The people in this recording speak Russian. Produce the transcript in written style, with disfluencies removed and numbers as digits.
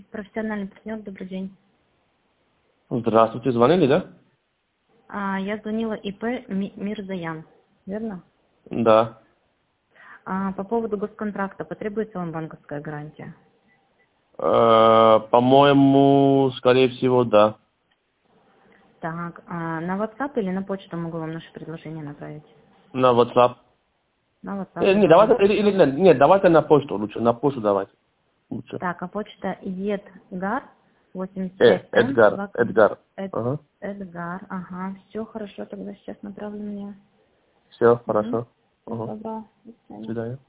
Профессиональный партнер, добрый день. Здравствуйте, звонили, да? Я звонила ИП Мирзаян, верно? Да. По поводу госконтракта потребуется вам банковская гарантия? По-моему, скорее всего, да. Так, на WhatsApp или на почту могу вам наше предложение направить? На WhatsApp. На WhatsApp, Не, да. давайте, нет, давайте на почту лучше. На почту давайте. Лучше. Так, почта Едгар, 85Н, Эдгар. Ага. Эдгар, ага, все хорошо, тогда сейчас направлю мне. Все, хорошо. Всего Ага. доброго, до До свидания. свидания.